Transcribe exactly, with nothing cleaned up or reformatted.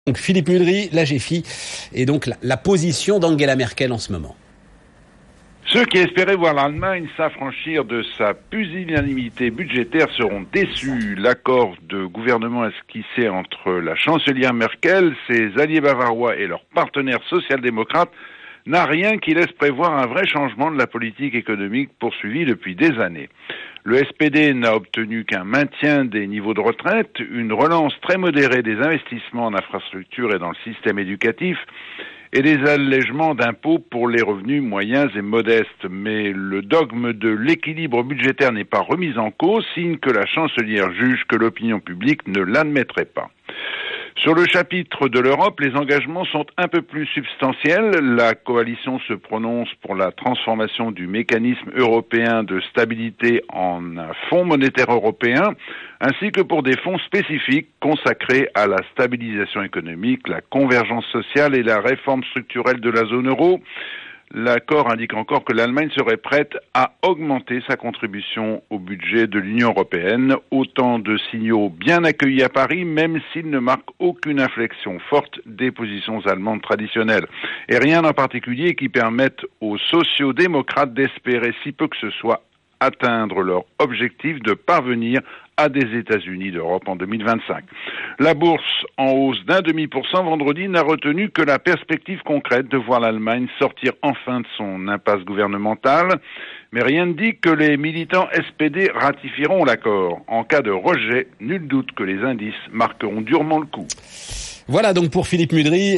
Donc Philippe Mudry, la G F I, et donc la, la position d'Angela Merkel en ce moment. Ceux qui espéraient voir l'Allemagne s'affranchir de sa pusillanimité budgétaire seront déçus. L'accord de gouvernement esquissé entre la chancelière Merkel, ses alliés bavarois et leurs partenaires social-démocrates n'a rien qui laisse prévoir un vrai changement de la politique économique poursuivie depuis des années. Le S P D n'a obtenu qu'un maintien des niveaux de retraite, une relance très modérée des investissements en infrastructures et dans le système éducatif, et des allègements d'impôts pour les revenus moyens et modestes. Mais le dogme de l'équilibre budgétaire n'est pas remis en cause, signe que la chancelière juge que l'opinion publique ne l'admettrait pas. Sur le chapitre de l'Europe, les engagements sont un peu plus substantiels. La coalition se prononce pour la transformation du mécanisme européen de stabilité en un fonds monétaire européen, ainsi que pour des fonds spécifiques consacrés à la stabilisation économique, la convergence sociale et la réforme structurelle de la zone euro. L'accord indique encore que l'Allemagne serait prête à augmenter sa contribution au budget de l'Union européenne. Autant de signaux bien accueillis à Paris, même s'ils ne marquent aucune inflexion forte des positions allemandes traditionnelles. Et rien en particulier qui permette aux sociaux-démocrates d'espérer si peu que ce soit atteindre leur objectif de parvenir à des États-Unis d'Europe en deux mille vingt-cinq. La bourse, en hausse d'un demi pour cent vendredi, n'a retenu que la perspective concrète de voir l'Allemagne sortir enfin de son impasse gouvernementale. Mais rien ne dit que les militants S P D ratifieront l'accord. En cas de rejet, nul doute que les indices marqueront durement le coup. Voilà donc pour Philippe Mudry.